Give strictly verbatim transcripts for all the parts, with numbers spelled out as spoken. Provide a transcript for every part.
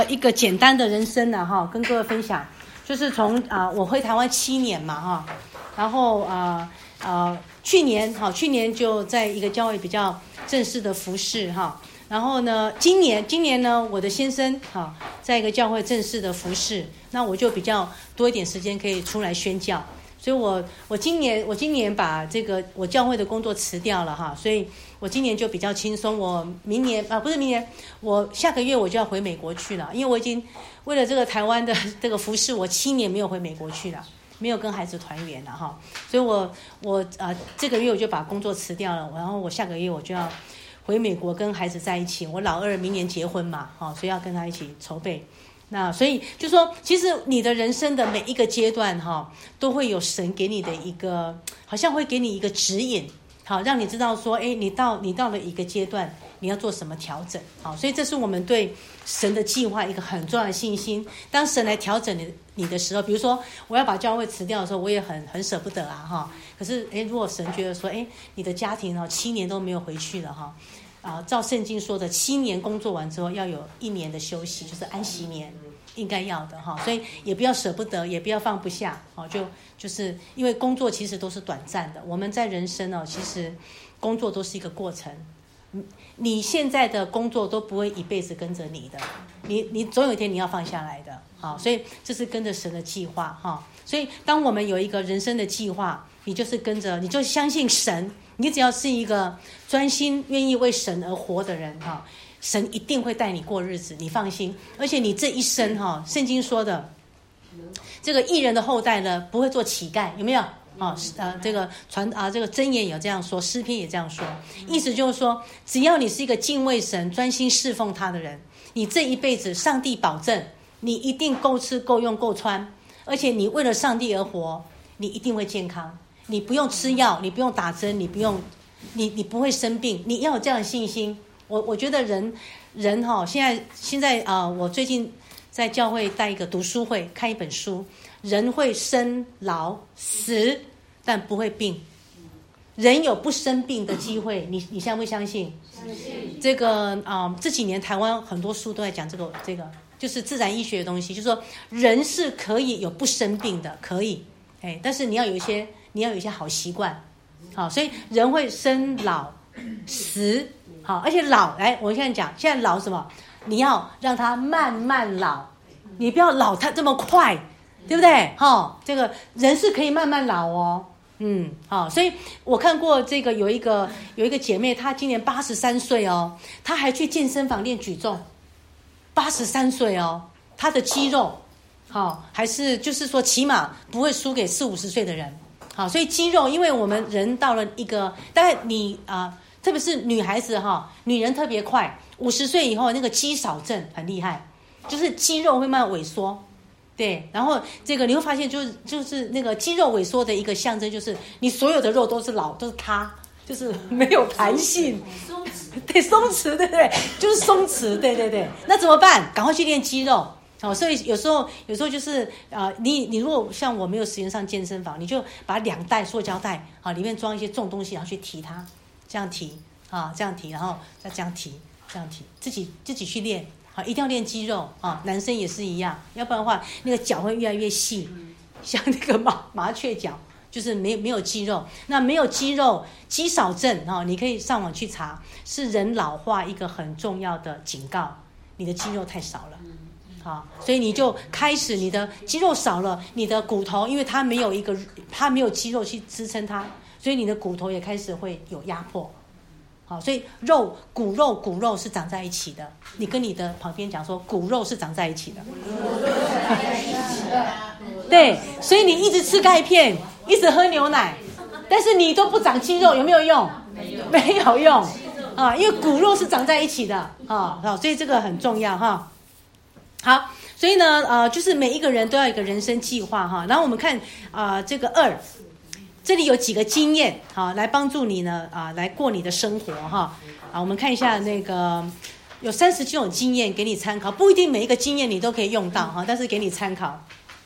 一个简单的人生呢，哈，跟各位分享，就是从啊、呃，我回台湾七年嘛，哈，然后啊呃去年哈，去年就在一个教会比较正式的服事哈，然后呢，今年今年呢，我的先生哈，在一个教会正式的服事，那我就比较多一点时间可以出来宣教。所以我我今年我今年把这个我教会的工作辞掉了哈，所以我今年就比较轻松。我明年啊不是明年，我下个月我就要回美国去了，因为我已经为了这个台湾的这个服事，我七年没有回美国去了，没有跟孩子团圆了哈。所以我我啊这个月我就把工作辞掉了，然后我下个月我就要回美国跟孩子在一起。我老二明年结婚嘛，哈，所以要跟他一起筹备。那所以就说，其实你的人生的每一个阶段哈，都会有神给你的一个，好像会给你一个指引，好，让你知道说，哎，你到你到了一个阶段，你要做什么调整，好，所以这是我们对神的计划一个很重要的信心。当神来调整你你的时候，比如说我要把教会辞掉的时候，我也很很舍不得啊哈。可是哎，如果神觉得说，哎，你的家庭哦七年都没有回去了哈。啊，照圣经说的，七年工作完之后要有一年的休息，就是安息年，应该要的哈。所以也不要舍不得，也不要放不下，哦，就就是因为工作其实都是短暂的。我们在人生哦，其实工作都是一个过程。你现在的工作都不会一辈子跟着你的，你你总有一天你要放下来的，好，所以这是跟着神的计划哈。所以当我们有一个人生的计划，你就是跟着，你就相信神。你只要是一个专心愿意为神而活的人哈，神一定会带你过日子，你放心。而且你这一生哈，圣经说的这个义人的后代呢，不会做乞丐，有没有？哦，呃，这个传啊，这个箴言有这样说，诗篇也这样说，意思就是说，只要你是一个敬畏神、专心侍奉他的人，你这一辈子，上帝保证你一定够吃、够用、够穿，而且你为了上帝而活，你一定会健康。你不用吃药，你不用打针，你不用，你你不会生病，你要有这样的信心。我我觉得人人哈、哦，现在现在啊、呃，我最近在教会带一个读书会，看一本书，人会生老死，但不会病。人有不生病的机会，你你相不相信？相信。这个啊、呃，这几年台湾很多书都在讲这个这个，就是自然医学的东西，就是说人是可以有不生病的，可以，哎，但是你要有一些。你要有一些好习惯，好，所以人会生老死，好，而且老，来，我现在讲，现在老什么？你要让它慢慢老，你不要老它这么快，对不对？哈，这个人是可以慢慢老哦，嗯，好，所以我看过这个有一个有一个姐妹，她今年八十三岁哦，她还去健身房练举重，八十三岁哦，她的肌肉，好，还是就是说起码不会输给四五十岁的人。好，所以肌肉，因为我们人到了一个，大概你啊、呃，特别是女孩子哈，女人特别快，五十岁以后那个肌少症很厉害，就是肌肉会慢慢萎缩，对，然后这个你会发现就是就是那个肌肉萎缩的一个象征，就是你所有的肉都是老，都是塌，就是没有弹性，松弛，对，松弛，对不对？就是松弛，对对对。那怎么办？赶快去练肌肉。好，所以有时候有时候就是啊、呃，你你如果像我没有时间上健身房，你就把两袋塑胶袋啊，里面装一些重东西，然后去提它，这样提啊，这样提，然后再这样提，这样提，自己自己去练啊，一定要练肌肉啊，男生也是一样，要不然的话那个脚会越来越细，像那个麻麻雀脚，就是没没有肌肉。那没有肌肉，肌少症啊，你可以上网去查，是人老化一个很重要的警告，你的肌肉太少了。好，所以你就开始你的肌肉少了，你的骨头因为它没有一个它没有肌肉去支撑它，所以你的骨头也开始会有压迫。好，所以肉骨肉骨肉是长在一起的。你跟你的旁边讲说，骨肉是长在一起的。对，所以你一直吃钙片，一直喝牛奶，但是你都不长肌肉，有没有用？没有，没有用啊，因为骨肉是长在一起的啊。好，所以这个很重要哈。好，所以呢，呃，就是每一个人都要有一个人生计划哈。然后我们看啊、呃，这个二，这里有几个经验哈，来帮助你呢啊、呃，来过你的生活哈。啊，我们看一下那个有三十几种经验给你参考，不一定每一个经验你都可以用到哈，但是给你参考。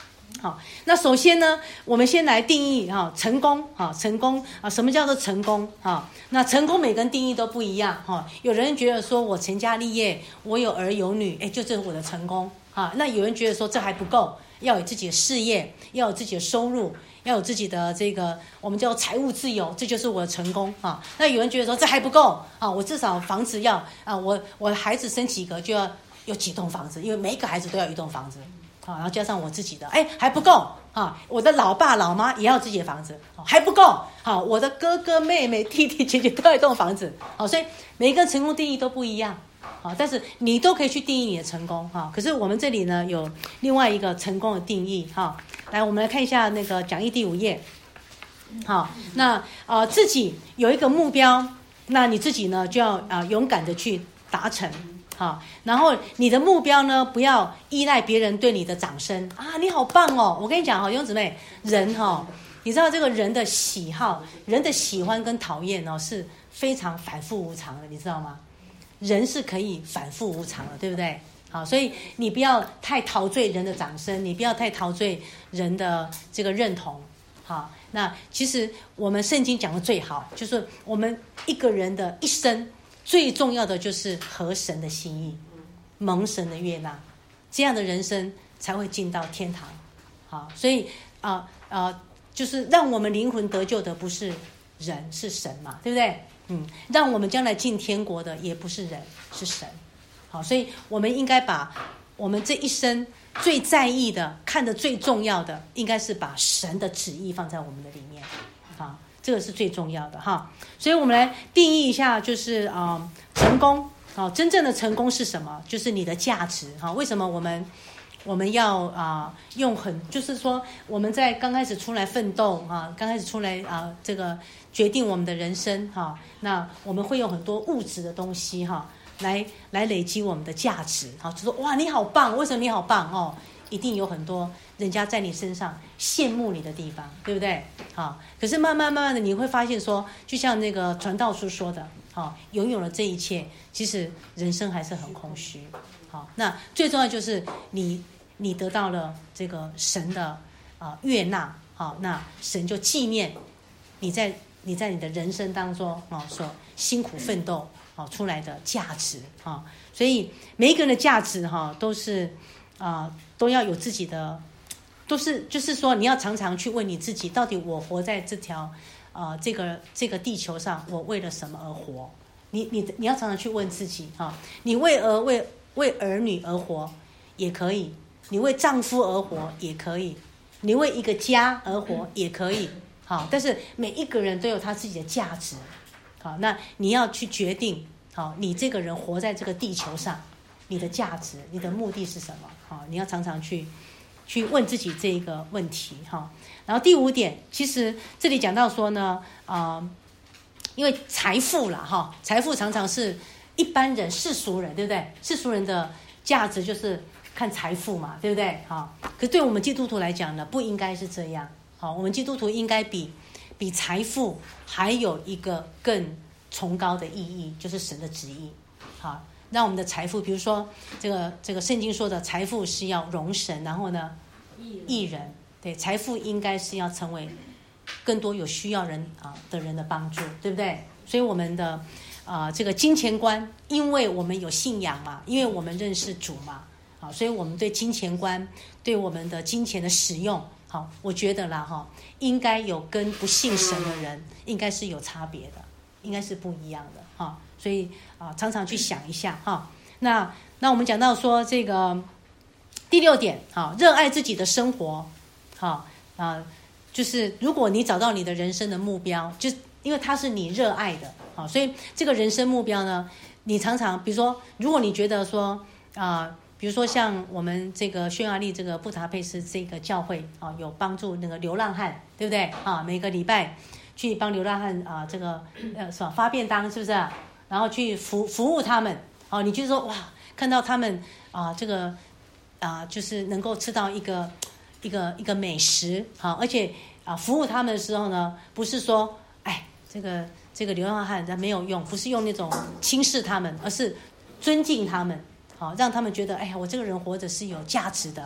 好，那首先呢，我们先来定义哈成功哈成功啊，什么叫做成功哈？那成功每个人定义都不一样哈。有人觉得说我成家立业，我有儿有女，哎，就这是我的成功哈。那有人觉得说这还不够，要有自己的事业，要有自己的收入，要有自己的这个我们叫财务自由，这就是我的成功啊。那有人觉得说这还不够啊，我至少房子要啊，我我的孩子生几个就要有几栋房子，因为每一个孩子都要一栋房子。好，然后加上我自己的，哎，还不够啊！我的老爸老妈也要自己的房子，还不够。好，我的哥哥妹妹弟弟姐姐都要一栋房子。好，所以每一个成功定义都不一样。好，但是你都可以去定义你的成功哈。可是我们这里呢有另外一个成功的定义哈。来，我们来看一下那个讲义第五页。好，那呃自己有一个目标，那你自己呢就要啊、呃、勇敢的去达成。好，然后你的目标呢，不要依赖别人对你的掌声啊！你好棒哦！我跟你讲哈，弟兄姊妹，人哈，你知道这个人的喜好、人的喜欢跟讨厌哦，是非常反复无常的，你知道吗？人是可以反复无常的，对不对？好，所以你不要太陶醉人的掌声，你不要太陶醉人的这个认同。好，那其实我们圣经讲的最好，就是我们一个人的一生。最重要的就是合神的心意，蒙神的悦纳，这样的人生才会进到天堂。好，所以啊啊、呃呃，就是让我们灵魂得救的不是人，是神嘛，对不对？嗯，让我们将来进天国的也不是人，是神。好，所以我们应该把我们这一生最在意的、看得最重要的，应该是把神的旨意放在我们的里面。好。这个是最重要的哈，所以我们来定义一下，就是啊、呃，成功啊、呃，真正的成功是什么？就是你的价值哈。为什么我们我们要啊、呃、用很，就是说我们在刚开始出来奋斗啊，刚开始出来啊、呃，这个决定我们的人生哈，那我们会用很多物质的东西哈，来来累积我们的价值哈，就说哇你好棒，为什么你好棒哦？一定有很多人家在你身上羡慕你的地方，对不对？好，可是慢慢慢慢的你会发现说，就像那个传道书说的，好，拥有了这一切，其实人生还是很空虚。好，那最重要就是你你得到了这个神的啊、呃、悦纳，好，那神就纪念你在你在你的人生当中啊所辛苦奋斗啊出来的价值啊，所以每一个人的价值哈都是啊。呃都要有自己的，都是就是说，你要常常去问你自己，到底我活在这条，呃，这个这个地球上，我为了什么而活？你你你要常常去问自己哈、啊，你为儿为为儿女而活也可以，你为丈夫而活也可以，你为一个家而活也可以，好，但是每一个人都有他自己的价值，好，那你要去决定，好，你这个人活在这个地球上。你的价值，你的目的是什么？哈，你要常常去去问自己这一个问题哈。然后第五点，其实这里讲到说呢，啊、呃，因为财富啦哈，财富常常是一般人世俗人，对不对？世俗人的价值就是看财富嘛，对不对？哈，可是对我们基督徒来讲呢，不应该是这样。好，我们基督徒应该比比财富还有一个更崇高的意义，就是神的旨意。好。让我们的财富，比如说这个这个圣经说的财富是要荣神，然后呢，益人，对，财富应该是要成为更多有需要人啊、呃、的人的帮助，对不对？所以我们的啊、呃、这个金钱观，因为我们有信仰嘛，因为我们认识主嘛，好，所以我们对金钱观，对我们的金钱的使用，好，我觉得啦哈，应该有跟不信神的人应该是有差别的，应该是不一样的哈。所以啊，常常去想一下哈。那那我们讲到说这个第六点，哈，热爱自己的生活，哈啊，就是如果你找到你的人生的目标，就因为它是你热爱的，好，所以这个人生目标呢，你常常比如说，如果你觉得说啊，比如说像我们这个匈牙利这个布达佩斯这个教会啊，有帮助那个流浪汉，对不对啊？每个礼拜去帮流浪汉啊，这个呃是吧？发便当是不是啊？然后去服服务他们，哦，你就说哇，看到他们啊、呃，这个啊、呃，就是能够吃到一个一个一个美食，好、啊，而且啊、呃，服务他们的时候呢，不是说哎，这个这个流浪汉他没有用，不是用那种轻视他们，而是尊敬他们，好、啊，让他们觉得哎呀，我这个人活着是有价值的，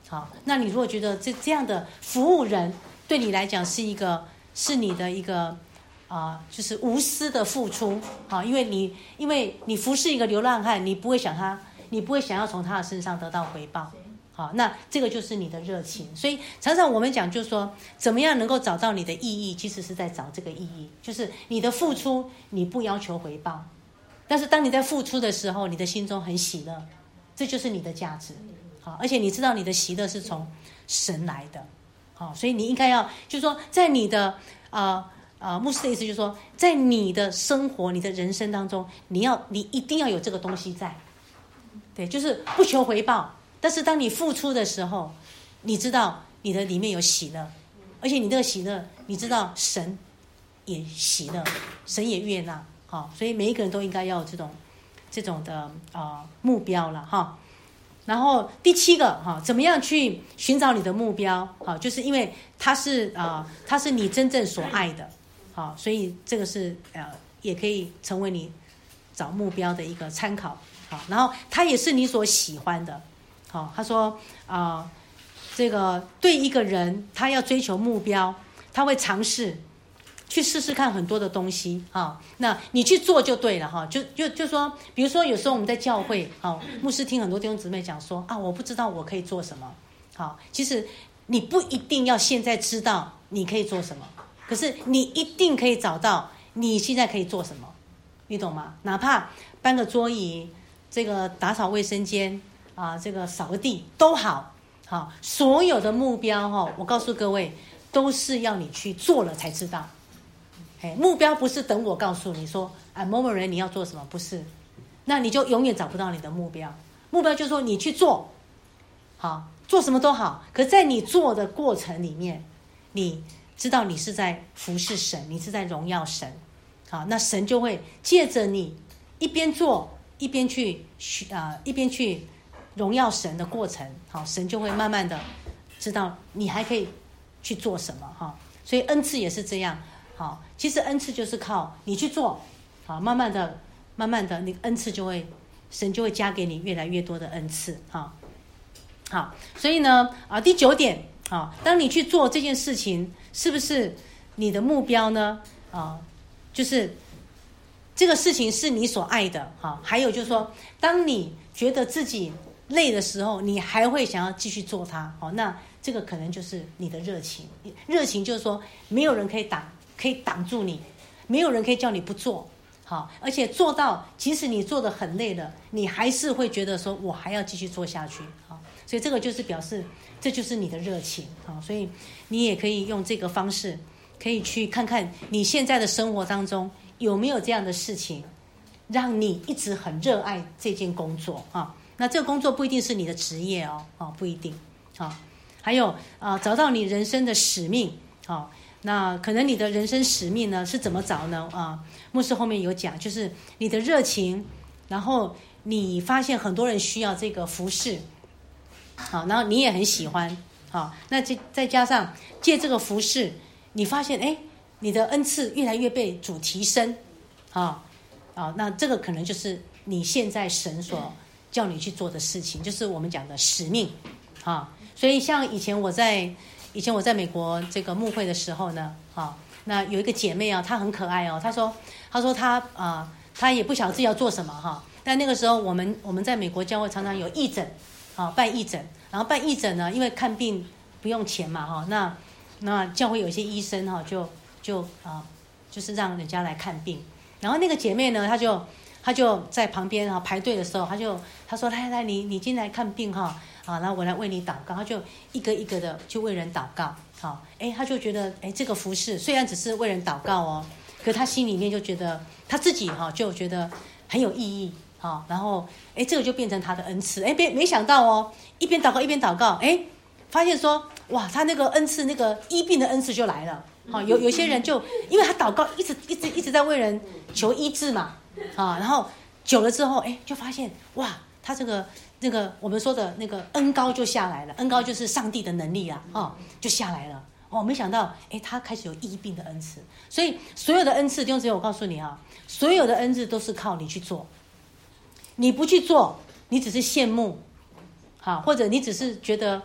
好，那你如果觉得这这样的服务人对你来讲是一个是你的一个啊、呃，就是无私的付出，好，因为你因为你服侍一个流浪汉，你不会想他，你不会想要从他的身上得到回报。好，那这个就是你的热情。所以常常我们讲就是说怎么样能够找到你的意义，其实是在找这个意义，就是你的付出你不要求回报，但是当你在付出的时候，你的心中很喜乐，这就是你的价值。好，而且你知道你的喜乐是从神来的。好，所以你应该要就是说在你的呃呃牧师的意思就是说在你的生活你的人生当中，你要你一定要有这个东西在。对，就是不求回报，但是当你付出的时候，你知道你的里面有喜乐，而且你这个喜乐，你知道神也喜乐，神也悦纳。好，所以每一个人都应该要有这种这种的呃目标了哈。然后第七个哈，怎么样去寻找你的目标？好，就是因为它是啊、呃，它是你真正所爱的，好，所以这个是呃，也可以成为你找目标的一个参考。好，然后它也是你所喜欢的。好，他说啊、呃，这个对一个人他要追求目标，他会尝试去试试看很多的东西啊。那你去做就对了哈。就就就说，比如说有时候我们在教会，好，牧师听很多弟兄姊妹讲说啊，我不知道我可以做什么。好，其实你不一定要现在知道你可以做什么，可是你一定可以找到你现在可以做什么，你懂吗？哪怕搬个桌椅。这个打扫卫生间啊，这个扫个地都好，好，所有的目标哈、哦，我告诉各位，都是要你去做了才知道。哎，目标不是等我告诉你说，啊，某某人你要做什么，不是，那你就永远找不到你的目标。目标就是说你去做，好，做什么都好，可在你做的过程里面，你知道你是在服侍神，你是在荣耀神，好，那神就会借着你一边做。一边去啊、呃，一边去荣耀神的过程，好，神就会慢慢的知道你还可以去做什么哈。所以恩赐也是这样，好，其实恩赐就是靠你去做，好，慢慢的、慢慢的，那个恩赐就会，神就会加给你越来越多的恩赐，哈。好，所以呢，啊，第九点，啊，当你去做这件事情，是不是你的目标呢？啊，就是。这个事情是你所爱的，哈，还有就是说，当你觉得自己累的时候，你还会想要继续做它，好，那这个可能就是你的热情。热情就是说，没有人可以挡，可以挡住你，没有人可以叫你不做，好，而且做到，即使你做得很累了，你还是会觉得说，我还要继续做下去，好，所以这个就是表示，这就是你的热情，好，所以你也可以用这个方式，可以去看看你现在的生活当中。有没有这样的事情，让你一直很热爱这件工作啊？那这个工作不一定是你的职业哦，啊，不一定啊。还有啊，找到你人生的使命啊。那可能你的人生使命呢是怎么找呢？啊，牧师后面有讲，就是你的热情，然后你发现很多人需要这个服侍，好，然后你也很喜欢，好，那再再加上借这个服侍，你发现哎。你的恩赐越来越被主提升，啊啊，那这个可能就是你现在神所叫你去做的事情，就是我们讲的使命，啊，所以像以前我在以前我在美国这个牧会的时候呢，啊，那有一个姐妹啊，她很可爱哦，她说她说她啊，她也不晓得自己要做什么哈，但那个时候我们我们在美国教会常常有义诊，啊，办义诊，然后办义诊呢，因为看病不用钱嘛哈，那那教会有一些医生哈就。就啊、呃，就是让人家来看病，然后那个姐妹呢，她就她就在旁边哈排队的时候，她就她说来来你你进来看病哈啊，然后我来为你祷告，她就一个一个的去为人祷告，好，哎，她就觉得哎这个服事虽然只是为人祷告哦，可她心里面就觉得她自己哈就觉得很有意义啊，然后哎这个就变成她的恩赐，哎没没想到哦，一边祷告一边祷告，哎发现说哇，她那个恩赐那个医病的恩赐就来了。好，有有些人就因为他祷告一直一直一直在为人求医治嘛，啊，然后久了之后，哎，就发现哇，他这个那个我们说的那个恩膏就下来了，恩膏就是上帝的能力啊，哦，就下来了。哦，没想到，哎，他开始有医病的恩赐，所以所有的恩赐，弟兄姊妹，我告诉你啊，所有的恩赐都是靠你去做，你不去做，你只是羡慕，好，或者你只是觉得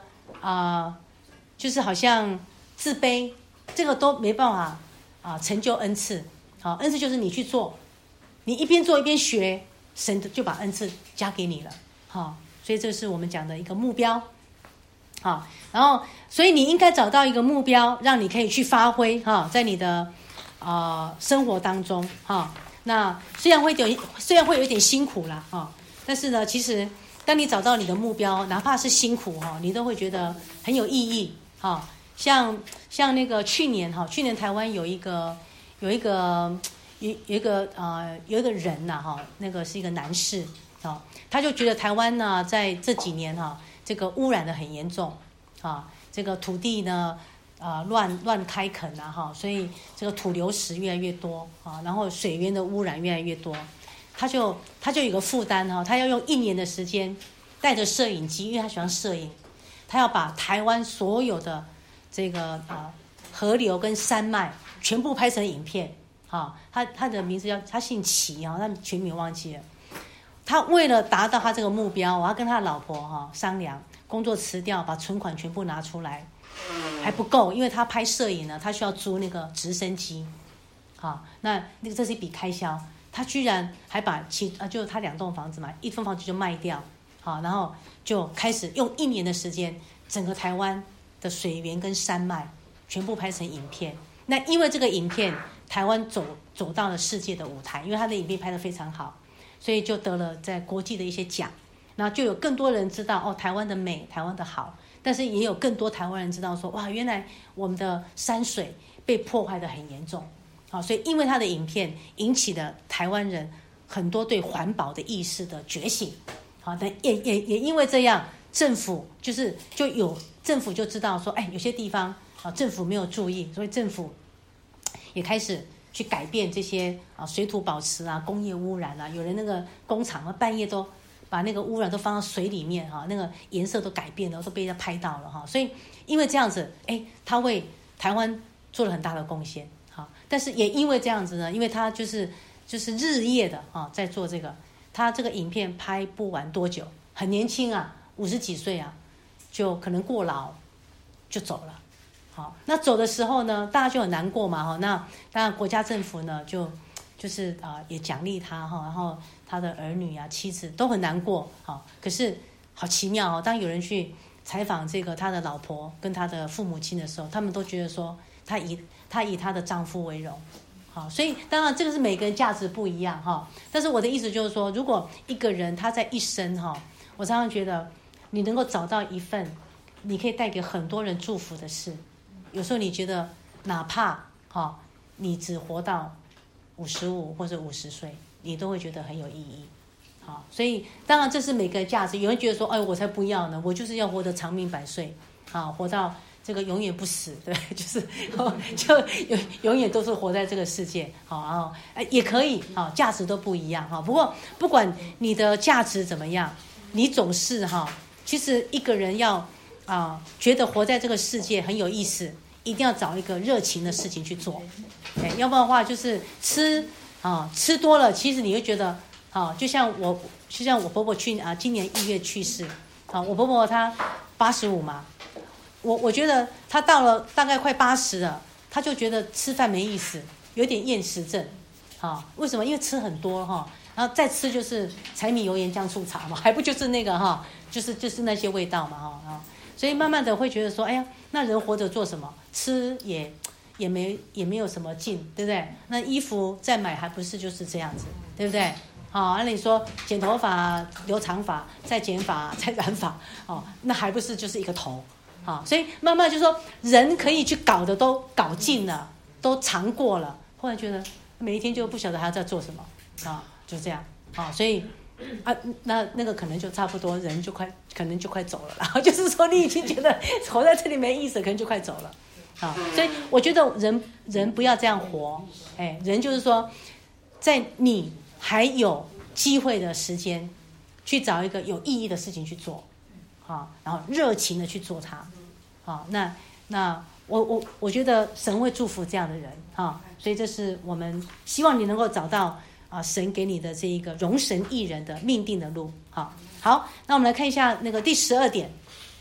啊、呃，就是好像自卑，这个都没办法啊、呃、成就恩赐。好，恩赐就是你去做，你一边做一边学，神就把恩赐加给你了。好，所以这是我们讲的一个目标。好，然后所以你应该找到一个目标，让你可以去发挥哈，在你的呃生活当中哈。那虽然会有虽然会有一点辛苦啦哈，但是呢，其实当你找到你的目标，哪怕是辛苦哈，你都会觉得很有意义哈。像像那个去年哈，去年台湾有一个有一个有有一个呃有一个人呐哈，那个是一个男士啊，他就觉得台湾呢在这几年哈。这个污染的很严重，啊，这个土地呢，啊乱乱开垦啊，哈，所以这个土流石越来越多啊，然后水源的污染越来越多，他就他就有个负担哈，他要用一年的时间，带着摄影机，因为他喜欢摄影，他要把台湾所有的这个啊河流跟山脉全部拍成影片，啊，他他的名字叫他姓齐啊，他全名忘记了。他为了达到他这个目标，我要跟他的老婆哈商量，工作辞掉，把存款全部拿出来，还不够，因为他拍摄影呢，他需要租那个直升机，好，那那个这是一笔开销，他居然还把其啊，就他两栋房子嘛，一栋房子就卖掉，好，然后就开始用一年的时间，整个台湾的水源跟山脉全部拍成影片。那因为这个影片，台湾走走到了世界的舞台，因为他的影片拍得非常好。所以就得了在国际的一些奖，然后就有更多人知道哦台湾的美，台湾的好，但是也有更多台湾人知道说哇原来我们的山水被破坏得很严重，好，所以因为他的影片引起了台湾人很多对环保的意识的觉醒，好，但也也也因为这样，政府就是就有政府就知道说哎有些地方啊政府没有注意，所以政府也开始。去改变这些啊水土保持啊工业污染啊，有人那个工厂啊半夜都把那个污染都放到水里面哈、啊，那个颜色都改变了，都被人家拍到了哈、啊。所以因为这样子，哎，他为台湾做了很大的贡献哈、啊。但是也因为这样子呢，因为他就是就是日夜的啊在做这个，他这个影片拍不完多久，很年轻啊，五十几岁啊，就可能过劳就走了。好，那走的时候呢，大家就很难过嘛，哈。那当然国家政府呢，就就是啊、呃，也奖励他哈，然后他的儿女啊、妻子都很难过，好。可是好奇妙哦，当有人去采访这个他的老婆跟他的父母亲的时候，他们都觉得说他以他以他的丈夫为荣，好。所以当然这个是每个人价值不一样哈，但是我的意思就是说，如果一个人他在一生哈，我常常觉得你能够找到一份你可以带给很多人祝福的事。有时候你觉得，哪怕哈、哦，你只活到五十五或者五十岁，你都会觉得很有意义。好、哦，所以当然这是每个价值。有人觉得说，哎，我才不要呢，我就是要活得长命百岁，啊、哦，活到这个永远不死，对，就是、哦、就永永远都是活在这个世界。好、哦，然后哎也可以，好、哦，价值都不一样哈、哦。不过不管你的价值怎么样，你总是哈、哦，其实一个人要啊、呃，觉得活在这个世界很有意思。一定要找一个热情的事情去做，哎，要不然的话就是吃啊，吃多了，其实你会觉得啊，就像我，就像我伯伯去啊，今年一月去世啊，我伯伯他八十五嘛，我我觉得他到了大概快八十了，他就觉得吃饭没意思，有点厌食症，啊，为什么？因为吃很多哈，然后再吃就是柴米油盐酱醋茶嘛，还不就是那个哈，就是就是那些味道嘛哈啊。所以慢慢的会觉得说，哎呀，那人活着做什么？吃也也没也没有什么劲，对不对？那衣服再买还不是就是这样子，对不对？好，那你说剪头发、留长发、再剪发、再染发，哦，那还不是就是一个头？好，所以慢慢就说人可以去搞的都搞尽了，都尝过了，后来觉得每一天就不晓得还要在做什么啊，就这样啊，所以。啊，那那个可能就差不多，人就快可能就快走了，然后就是说你已经觉得活在这里没意思，可能就快走了，啊，所以我觉得人人不要这样活，哎，人就是说，在你还有机会的时间，去找一个有意义的事情去做，啊，然后热情的去做它，啊，那那我我我觉得神会祝福这样的人，啊，所以这是我们希望你能够找到。啊，神给你的这一个容神益人的命定的路，好，好，那我们来看一下那个第十二点，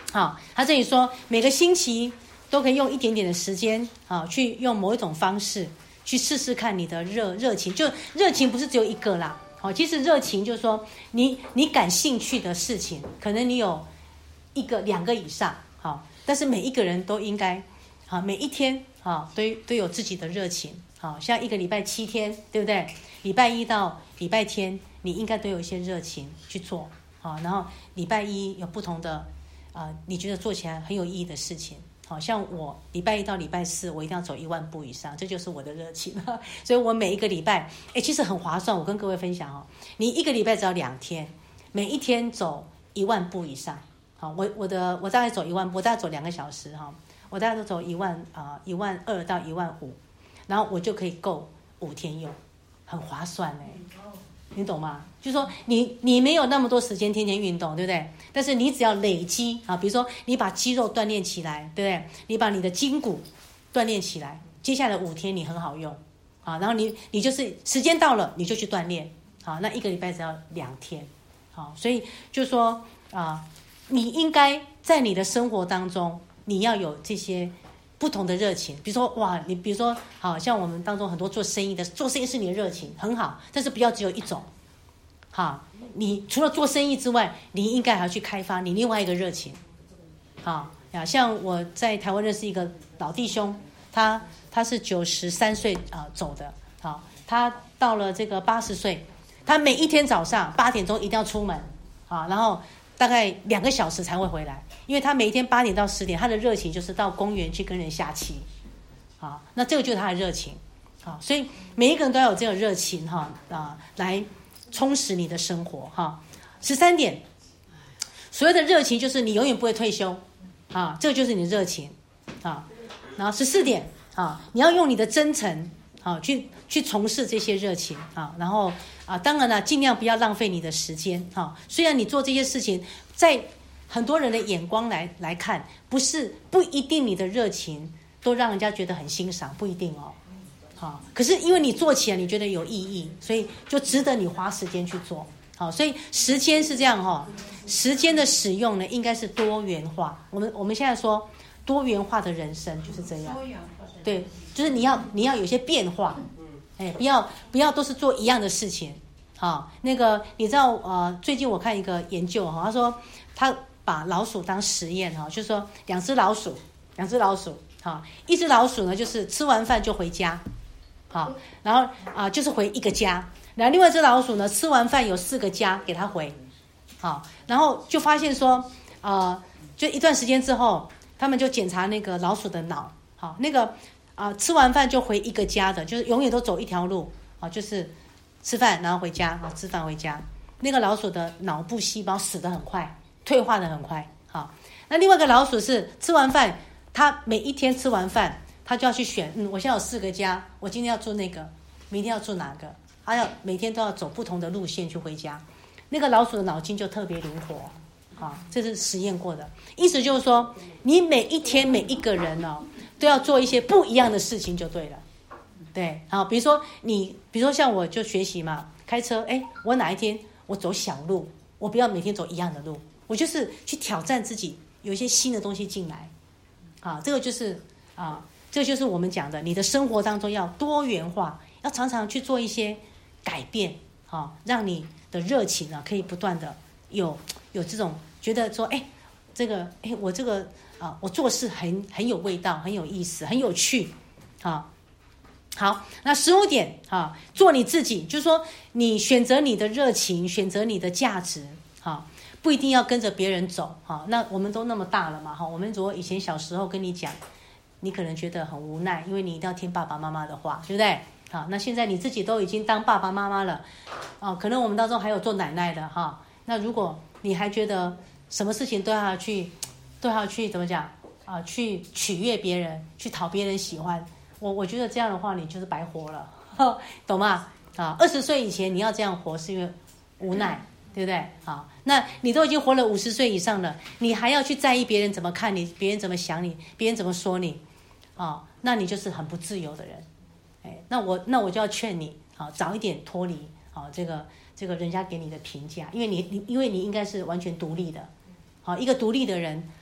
好，他这里说每个星期都可以用一点点的时间啊，去用某一种方式去试试看你的热热情。就热情不是只有一个啦，好，其实热情就是说你你感兴趣的事情，可能你有一个两个以上，好，但是每一个人都应该好，每一天啊都都有自己的热情。好，像一个礼拜七天，对不对？礼拜一到礼拜天，你应该都有一些热情去做。好，然后礼拜一有不同的啊、呃，你觉得做起来很有意义的事情。好像我礼拜一到礼拜四，我一定要走一万步以上，这就是我的热情。所以我每一个礼拜，哎，其实很划算。我跟各位分享哦，你一个礼拜只要两天，每一天走一万步以上。好，我我的我大概走一万步，我大概走两个小时哈，我大概都走一万啊一万二到一万五。然后我就可以够五天用，很划算哎，你懂吗？就是说你你没有那么多时间天天运动，对不对？但是你只要累积啊，比如说你把肌肉锻炼起来，对不对？你把你的筋骨锻炼起来，接下来五天你很好用啊。然后你你就是时间到了你就去锻炼，好，那一个礼拜只要两天，好，所以就说啊，你应该在你的生活当中，你要有这些不同的热情。比如说哇，你比如说好像我们当中很多做生意的，做生意是你的热情很好，但是不要只有一种。好，你除了做生意之外，你应该还要去开发你另外一个热情。好呀，像我在台湾认识一个老弟兄，他他是九十三岁啊、呃、走的。好，他到了这个八十岁，他每一天早上八点钟一定要出门啊，然后大概两个小时才会回来，因为他每一天八点到十点，他的热情就是到公园去跟人下棋。好，那这个就是他的热情。好，所以每一个人都要有这种热情哈啊，来充实你的生活哈。十三点，所谓的热情就是你永远不会退休啊，这个就是你的热情啊。然后十四点啊，你要用你的真诚啊去去从事这些热情啊。然后啊，当然了，尽量不要浪费你的时间啊。虽然你做这些事情，在很多人的眼光来来看，不是不一定你的热情都让人家觉得很欣赏，不一定哦。好，可是因为你做起来你觉得有意义，所以就值得你花时间去做。好，所以时间是这样哈、哦，时间的使用呢应该是多元化。我们我们现在说多元化的人生就是这样，对，就是你要你要有些变化，哎，不要不要都是做一样的事情。好，那个你知道呃，最近我看一个研究哈，他说他把老鼠当实验哈，就是说两只老鼠，两只老鼠，好，一只老鼠呢就是吃完饭就回家。好，然后啊、呃，就是回一个家。然后另外一只老鼠呢，吃完饭有四个家给它回。好，然后就发现说，呃，就一段时间之后，他们就检查那个老鼠的脑。好，那个啊、呃，吃完饭就回一个家的，就是永远都走一条路。啊，就是吃饭然后回家，啊，吃饭回家。那个老鼠的脑部细胞死得很快，退化得很快。好，那另外一个老鼠是吃完饭，它每一天吃完饭。他就要去选，嗯，我现在有四个家，我今天要住那个，明天要住哪个？他要每天都要走不同的路线去回家。那个老鼠的脑筋就特别灵活，好，这是实验过的。意思就是说，你每一天每一个人哦，都要做一些不一样的事情就对了。对，好，比如说你，比如说像我就学习嘛，开车，哎，我哪一天我走小路，我不要每天走一样的路，我就是去挑战自己，有一些新的东西进来。好，这个就是啊。这就是我们讲的，你的生活当中要多元化，要常常去做一些改变，哦，让你的热情啊可以不断的有有这种觉得说，哎，这个哎我这个啊我做事很很有味道，很有意思，很有趣，啊，好，那十五点啊，做你自己，就是说你选择你的热情，选择你的价值，啊，不一定要跟着别人走，啊，那我们都那么大了嘛，哈，我们如果以前小时候跟你讲。你可能觉得很无奈，因为你一定要听爸爸妈妈的话，对不对？好，那现在你自己都已经当爸爸妈妈了，啊，可能我们当中还有做奶奶的哈。那如果你还觉得什么事情都要去，都要去怎么讲啊？去取悦别人，去讨别人喜欢，我我觉得这样的话你就是白活了，呵，懂吗？啊，二十岁以前你要这样活是因为无奈，对不对？好，那你都已经活了五十岁以上了，你还要去在意别人怎么看你，别人怎么想你，别人怎么说你？哦，那你就是很不自由的人，哎，那我那我就要劝你，好，早一点脱离，好，这个这个人家给你的评价，因为你你因为你应该是完全独立的，好，一个独立的人，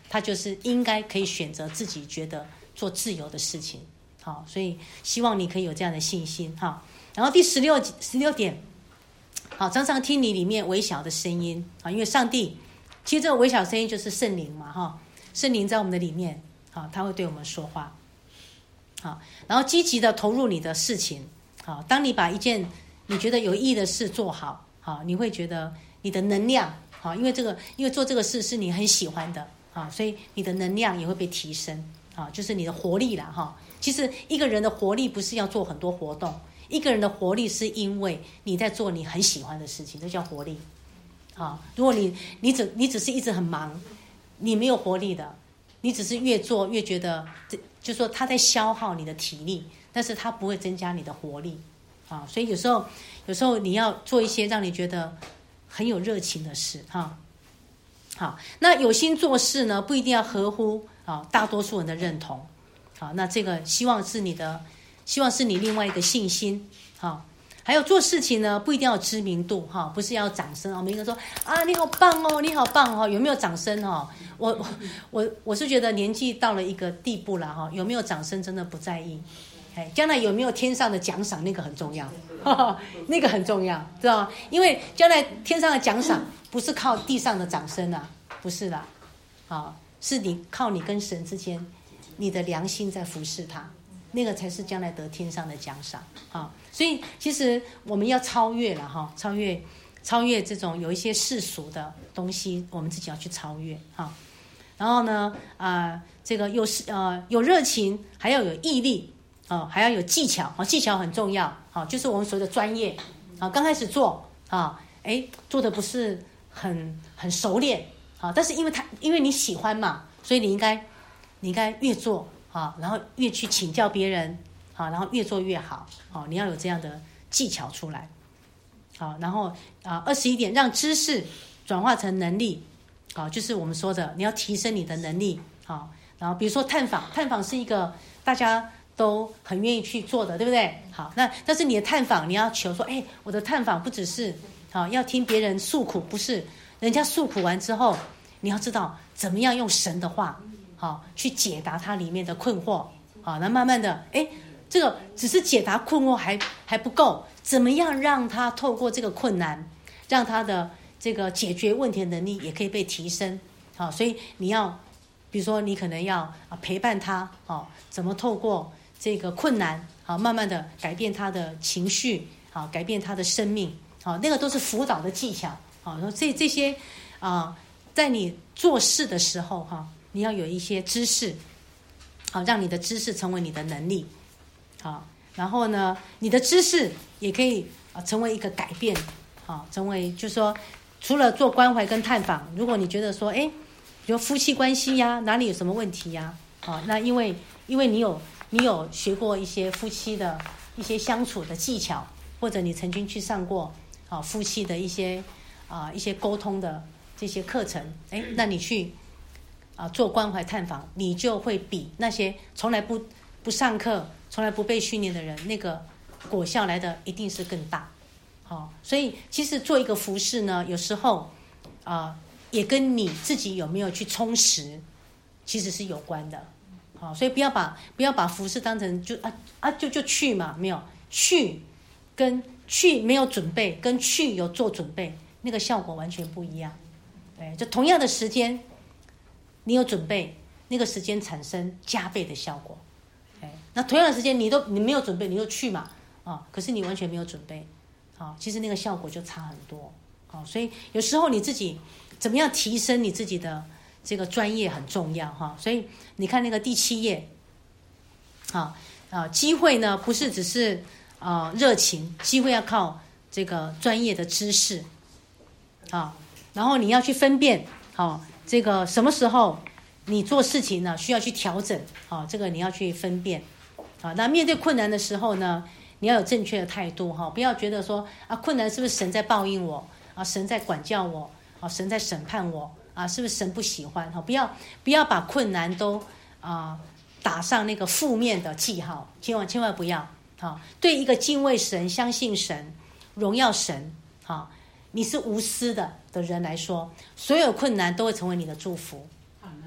他就是应该可以选择自己觉得做自由的事情。好，所以希望你可以有这样的信心哈。然后第十六十六点，好，常常听你里面微小的声音啊，因为上帝其实这个微小声音就是圣灵嘛哈，圣灵在我们的里面啊，他会对我们说话。好，然后积极的投入你的事情。好，当你把一件你觉得有意义的事做好，好，你会觉得你的能量好，因为这个因为做这个事是你很喜欢的啊，所以你的能量也会被提升啊，就是你的活力啦哈。其实一个人的活力不是要做很多活动，一个人的活力是因为你在做你很喜欢的事情，这叫活力。啊，如果你你只你只是一直很忙，你没有活力的，你只是越做越觉得，就说他在消耗你的体力，但是他不会增加你的活力。啊，所以有时候有时候你要做一些让你觉得很有热情的事哈。好，那有心做事呢，不一定要合乎啊大多数人的认同。好，那这个希望是你的，希望是你另外一个信心。好，还有做事情呢，不一定要有知名度哈，不是要掌声啊。每个人说啊，你好棒哦，你好棒哦，有没有掌声哦？我我我我是觉得年纪到了一个地步了哈，有没有掌声真的不在意。哎，将来有没有天上的奖赏，那个很重要，呵呵，那个很重要，知道吗？因为将来天上的奖赏不是靠地上的掌声啊，不是的，啊，是你靠你跟神之间，你的良心在服侍他，那个才是将来得天上的奖赏啊。所以其实我们要超越了哈，超越超越这种有一些世俗的东西，我们自己要去超越哈。然后呢，啊、呃，这个有呃有热情，还要有毅力。哦，还要有技巧，哦，技巧很重要，好，就是我们所谓的专业，啊，刚开始做，啊，哎，做的不是很很熟练，啊，但是因为他因为你喜欢嘛，所以你应该你应该越做，啊，然后越去请教别人，啊，然后越做越好，啊，你要有这样的技巧出来，好，然后啊，二十一点，让知识转化成能力，啊，就是我们说的，你要提升你的能力，啊，然后比如说探访，探访是一个大家都很愿意去做的，对不对？好，那但是你的探访，你要求说，哎，我的探访不只是好要听别人诉苦，不是人家诉苦完之后，你要知道怎么样用神的话，好去解答他里面的困惑，好，那慢慢的，哎，这个只是解答困惑还还不够，怎么样让他透过这个困难，让他的这个解决问题的能力也可以被提升，好，所以你要，比如说你可能要啊陪伴他，好，怎么透过这个困难，好，慢慢的改变他的情绪，好，改变他的生命，好，那个都是辅导的技巧，好，说这这些啊，在你做事的时候，哈，你要有一些知识，好，让你的知识成为你的能力，好，然后呢，你的知识也可以啊成为一个改变，好，成为就是说，除了做关怀跟探访，如果你觉得说，哎，比如夫妻关系呀，哪里有什么问题呀，好，那因为因为你有。你有学过一些夫妻的一些相处的技巧，或者你曾经去上过啊夫妻的一些啊一些沟通的这些课程，哎，那你去啊做关怀探访，你就会比那些从来不不上课、从来不被训练的人，那个果效来的一定是更大。好，所以其实做一个服事呢，有时候啊也跟你自己有没有去充实，其实是有关的。好，所以不要把不要把服事当成就啊啊就就去嘛，没有去跟去没有准备，跟去有做准备，那个效果完全不一样。对，就同样的时间，你有准备，那个时间产生加倍的效果。哎，那同样的时间你都你没有准备，你就去嘛啊，可是你完全没有准备，啊，其实那个效果就差很多。啊，所以有时候你自己怎么样提升你自己的这个专业很重要哈，所以你看那个第七页，啊啊，机会呢不是只是啊热情，机会要靠这个专业的知识，啊，然后你要去分辨，好，这个什么时候你做事情呢需要去调整，啊，这个你要去分辨，啊，那面对困难的时候呢，你要有正确的态度哈，不要觉得说啊困难是不是神在报应我啊，神在管教我啊，神在审判我。啊，是不是神不喜欢？哈，不要不要把困难都啊、呃、打上那个负面的记号，千万千万不要。好，对一个敬畏神、相信神、荣耀神，好，你是无私的的人来说，所有困难都会成为你的祝福。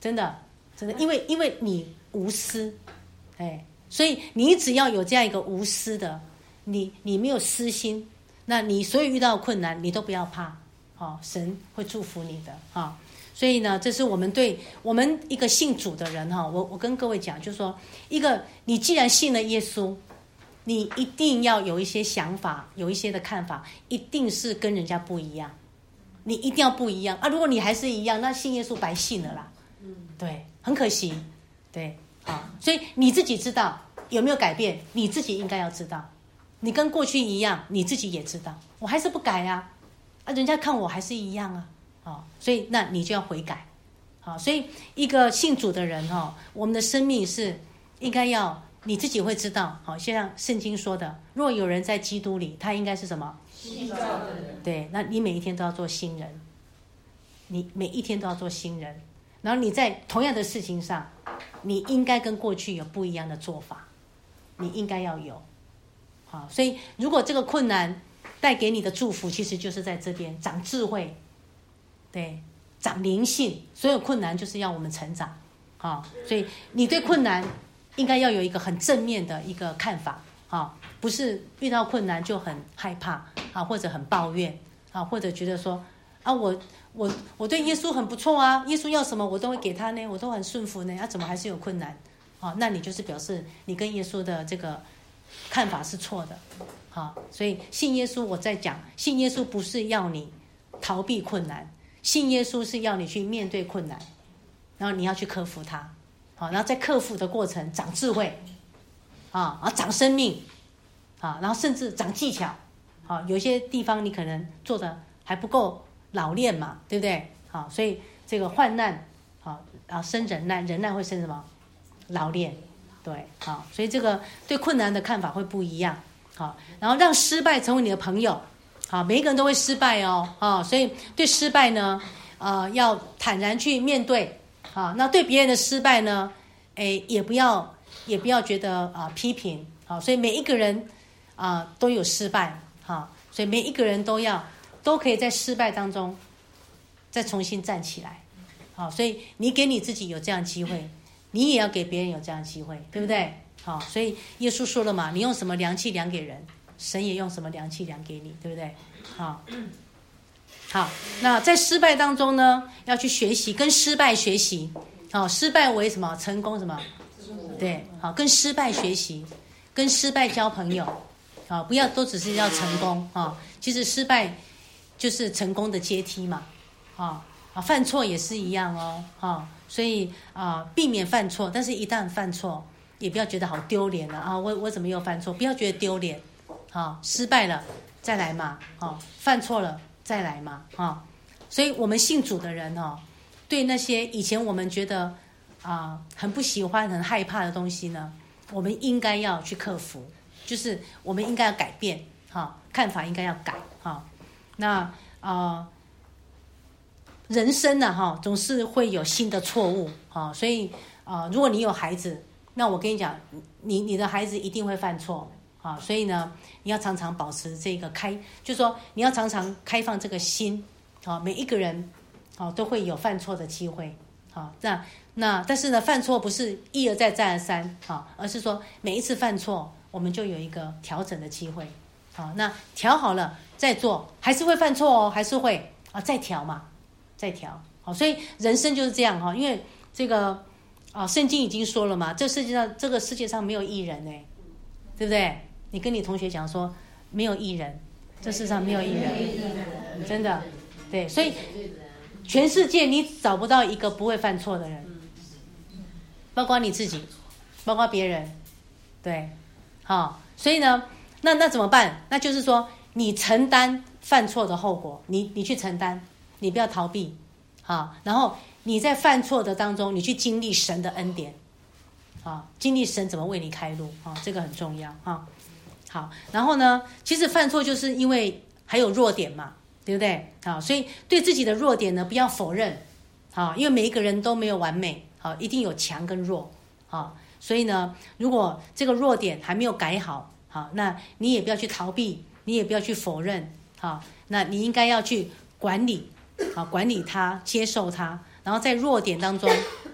真的真的，因为因为你无私，哎，所以你只要有这样一个无私的，你你没有私心，那你所有遇到的困难你都不要怕，哦，神会祝福你的啊、哦。所以呢，这是我们对我们一个信主的人哈，我我跟各位讲，就是说，一个你既然信了耶稣，你一定要有一些想法，有一些的看法，一定是跟人家不一样，你一定要不一样啊！如果你还是一样，那信耶稣白信了啦，对，很可惜，对，好，所以你自己知道有没有改变，你自己应该要知道，你跟过去一样，你自己也知道，我还是不改啊，啊，人家看我还是一样啊。哦，所以那你就要悔改，好、哦，所以一个信主的人哈、哦，我们的生命是应该要你自己会知道，好、哦，就像圣经说的，若有人在基督里，他应该是什么？新造的人。对，那你每一天都要做新人，你每一天都要做新人，然后你在同样的事情上，你应该跟过去有不一样的做法，你应该要有，好、哦，所以如果这个困难带给你的祝福，其实就是在这边长智慧。对，长灵性，所有困难就是要我们成长，啊、哦，所以你对困难应该要有一个很正面的一个看法，啊、哦，不是遇到困难就很害怕啊，或者很抱怨啊，或者觉得说啊，我我我对耶稣很不错啊，耶稣要什么我都会给他呢，我都很顺服呢，啊，怎么还是有困难？啊，那你就是表示你跟耶稣的这个看法是错的，啊，所以信耶稣，我在讲，信耶稣不是要你逃避困难。信耶稣是要你去面对困难，然后你要去克服它，好，然后在克服的过程长智慧，啊，然后长生命，啊，然后甚至长技巧，啊，有些地方你可能做的还不够老练嘛，对不对？好，所以这个患难，好，啊，生忍耐，忍耐会生什么？老练，对，好，所以这个对困难的看法会不一样，好，然后让失败成为你的朋友。好，每一个人都会失败哦，啊，所以对失败呢，呃，要坦然去面对，啊，那对别人的失败呢，哎，也不要也不要觉得啊、呃、批评，好，所以每一个人啊、呃、都有失败，哈，所以每一个人都要都可以在失败当中再重新站起来，好，所以你给你自己有这样机会，你也要给别人有这样机会，对不对？好，所以耶稣说了嘛，你用什么量器量给人，神也用什么量器量给你，对不对？好，好，那在失败当中呢，要去学习，跟失败学习。好，失败为什么？成功什么？对，好，跟失败学习，跟失败交朋友。好，不要都只是要成功啊，其实失败就是成功的阶梯嘛。啊啊，犯错也是一样哦。啊，所以啊，避免犯错，但是一旦犯错，也不要觉得好丢脸了啊！我我怎么又犯错？不要觉得丢脸。好，失败了再来嘛，好，犯错了再来嘛，哈，所以我们信主的人哦，对那些以前我们觉得啊、呃、很不喜欢、很害怕的东西呢，我们应该要去克服，就是我们应该要改变，哈，看法应该要改，哈，那啊、呃，人生呢，哈，总是会有新的错误，哈，所以啊、呃，如果你有孩子，那我跟你讲，你你的孩子一定会犯错。啊，所以呢，你要常常保持这个开，就是说你要常常开放这个心，啊，每一个人，啊，都会有犯错的机会，啊，那那但是呢，犯错不是一而再再而三，啊，而是说每一次犯错，我们就有一个调整的机会，啊，那调好了再做，还是会犯错哦，还是会啊，再调嘛，再调，好，所以人生就是这样哈，因为这个啊，圣经已经说了嘛，这世界上这个世界上没有义人呢，对不对？你跟你同学讲说没有义人，这世上没有义人，真的，对，所以全世界你找不到一个不会犯错的人，包括你自己，包括别人，对，好，所以呢，那那怎么办？那就是说你承担犯错的后果，你你去承担，你不要逃避，好，然后你在犯错的当中，你去经历神的恩典，好，经历神怎么为你开路，好，这个很重要，哈。好，然后呢，其实犯错就是因为还有弱点嘛，对不对？好，所以对自己的弱点呢，不要否认，好，因为每一个人都没有完美，好，一定有强跟弱，好，所以呢，如果这个弱点还没有改好，好，那你也不要去逃避，你也不要去否认，好，那你应该要去管理，好，管理它，接受它，然后在弱点当中，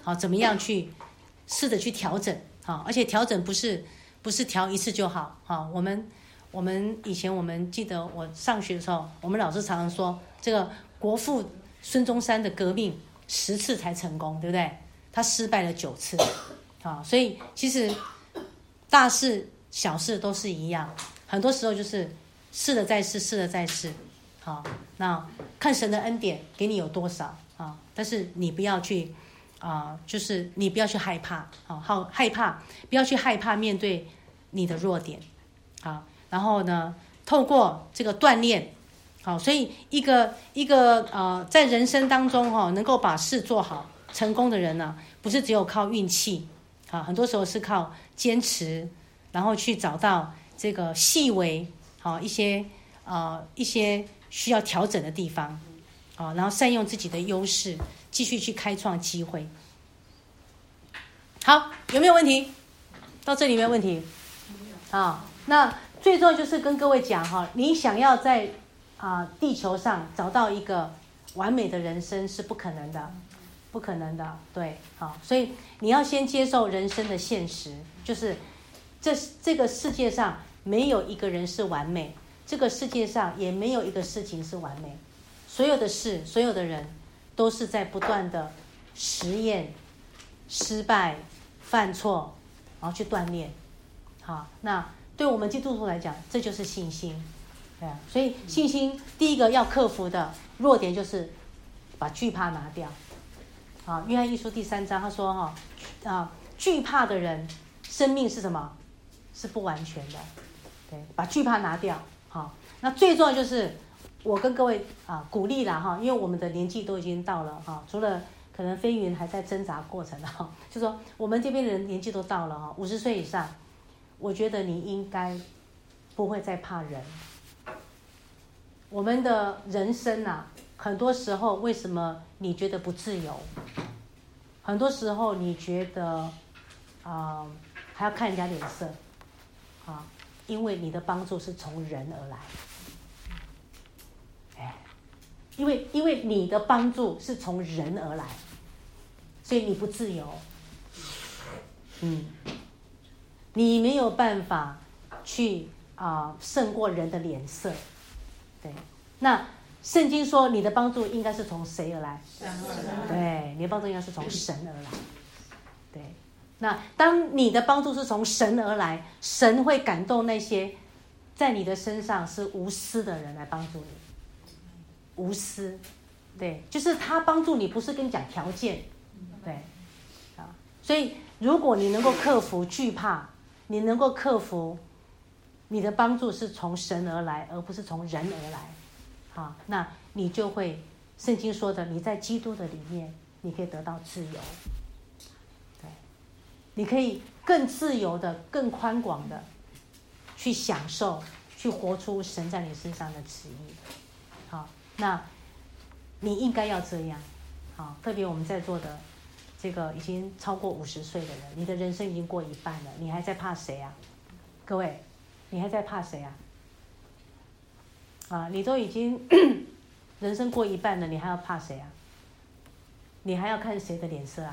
好，怎么样去试着去调整，好，而且调整不是不是调一次就好，好，我们我们以前我们记得我上学的时候，我们老师常常说，这个国父孙中山的革命十次才成功，对不对？他失败了九次，好，所以其实大事小事都是一样，很多时候就是试了再试，试了再试，好，那看神的恩典给你有多少啊？但是你不要去啊、呃，就是你不要去害怕，好，好害怕，不要去害怕面对你的弱点，好，然后呢，透过这个锻炼，好，所以一个一个呃，在人生当中哈、哦，能够把事做好成功的人呢，不是只有靠运气，啊，很多时候是靠坚持，然后去找到这个细微好一些呃一些需要调整的地方，啊，然后善用自己的优势，继续去开创机会。好，有没有问题？到这里没有问题？啊，那最重要就是跟各位讲哈，你想要在啊、呃、地球上找到一个完美的人生是不可能的，不可能的，对，好，所以你要先接受人生的现实，就是这这个世界上没有一个人是完美，这个世界上也没有一个事情是完美，所有的事，所有的人都是在不断的实验、失败、犯错，然后去锻炼。好，那对我们基督徒来讲，这就是信心，对啊，所以信心第一个要克服的弱点就是把惧怕拿掉。啊，约翰一书第三章他说哈，啊，惧怕的人生命是什么？是不完全的，对，把惧怕拿掉。好，那最重要就是我跟各位啊鼓励啦哈，因为我们的年纪都已经到了哈，除了可能飞云还在挣扎过程哈，就说我们这边的人年纪都到了哈，五十岁以上。我觉得你应该不会再怕人。我们的人生啊，很多时候为什么你觉得不自由？很多时候你觉得啊、呃、还要看人家脸色啊，因为你的帮助是从人而来。哎，因为因为你的帮助是从人而来，所以你不自由。嗯。你没有办法去啊、呃、胜过人的脸色，对。那圣经说你的帮助应该是从谁而来？对，你的帮助应该是从神而来。对。那当你的帮助是从神而来，神会感动那些在你的身上是无私的人来帮助你。无私，对，就是他帮助你不是跟你讲条件，对。啊，所以如果你能够克服惧怕，你能够克服，你的帮助是从神而来，而不是从人而来，好，那你就会，圣经说的，你在基督的里面，你可以得到自由，对，你可以更自由的、更宽广的去享受、去活出神在你身上的旨意，好，那你应该要这样，好，特别我们在座的。这个已经超过五十岁的人，你的人生已经过一半了，你还在怕谁啊？各位，你还在怕谁啊？啊，你都已经人生过一半了，你还要怕谁啊？你还要看谁的脸色啊？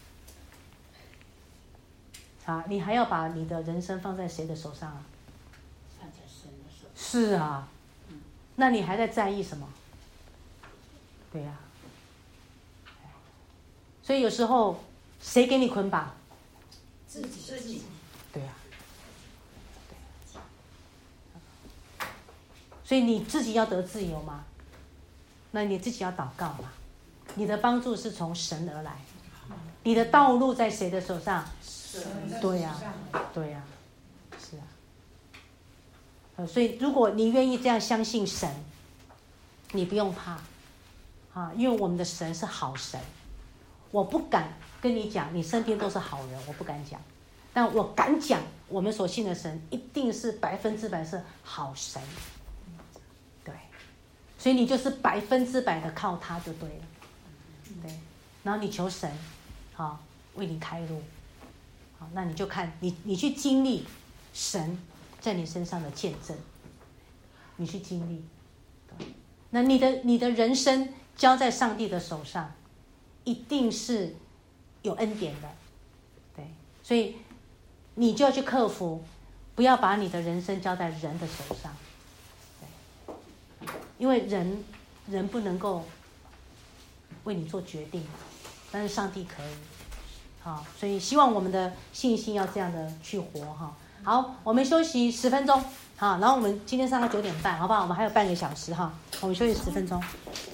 啊，你还要把你的人生放在谁的手上啊？ 放在神的手上。 是啊，那你还在在意什么？对呀、啊。所以有时候谁给你捆绑？ 自己自己。 对呀、啊。所以你自己要得自由嘛，那你自己要祷告嘛。你的帮助是从神而来，你的道路在谁的手上？对呀、啊，对呀、啊，是啊。呃，所以如果你愿意这样相信神，你不用怕，啊，因为我们的神是好神。我不敢跟你讲，你身边都是好人，我不敢讲，但我敢讲，我们所信的神一定是百分之百是好神，对，所以你就是百分之百的靠他就对了，对，然后你求神，好，为你开路，好，那你就看你你去经历神在你身上的见证，你去经历，对，那你的你的人生交在上帝的手上。一定是有恩典的，对，所以你就要去克服，不要把你的人生交在人的手上，对，因为人人不能够为你做决定，但是上帝可以，好，所以希望我们的信心要这样的去活哈。好，我们休息十分钟，好，然后我们今天上到九点半，好不好？我们还有半个小时哈，我们休息十分钟。